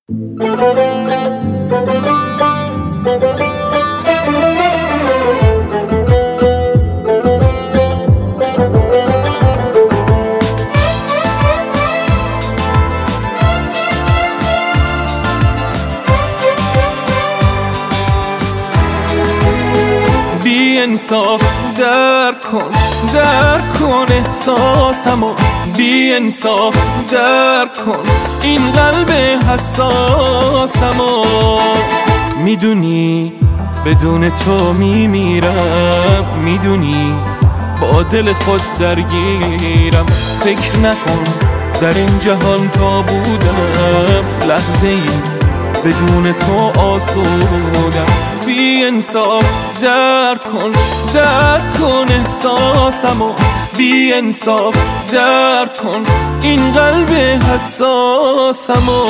بی انصاف در کن احساسمو، بی انصاف در کن این قلب حساسمو. میدونی بدون تو میمیرم، میدونی با دل خود درگیرم. فکر نکن در این جهان تا بودم لحظه ای بدون تو آسودم. بی انصاف در کن احساسمو، بی انصاف در کن این قلب حساسمو.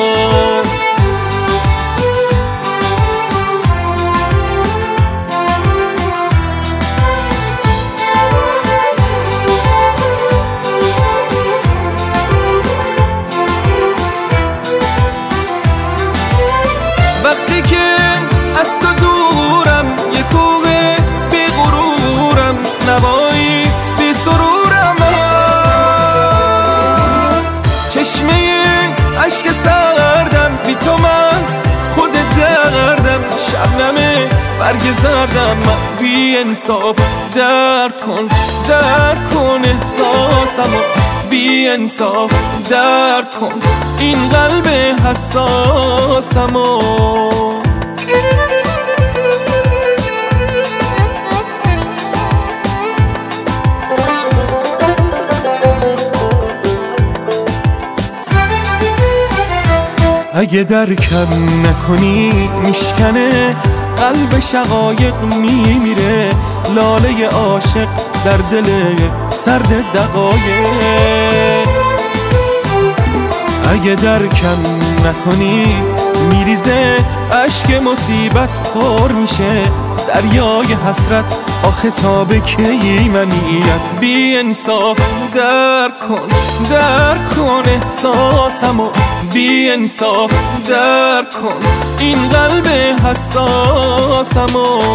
وقتی که از تو دورم، یه کوه بی غرورم، نوایی بی سرورم، چشمه عشق سردم، بی تو من خود دردم، شبنم برگ زردم. بی انصاف در کن احساسمو، بی انصاف در کن این قلب حساسمو. اگه درکم نکنی میشکنه قلب، شقایق میمیره لاله عاشق در دل سرد دقایق. اگه درکم نکنی میریزه اشک مصیبت پر میشه دریای حسرت، آخه تا به کی منیت. بی انصاف در کن احساسمو، بی انصاف در کن این قلب حساسمو.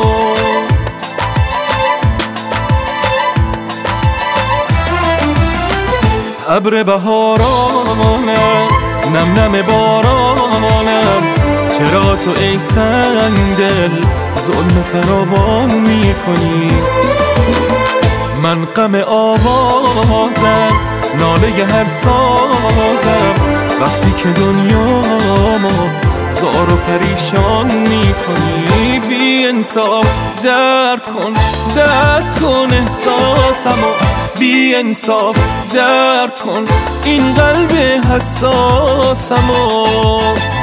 ابر بهارانم، نم نم بارانم، چرا تو ای سنگدل ظلم فراوان میکنی؟ من غم آوازم، ناله هر سازم، وقتی که دنیامو زار و پریشان میکنی. بی انصاف در کن احساسمو، بی انصاف در کن این قلب حساسمو.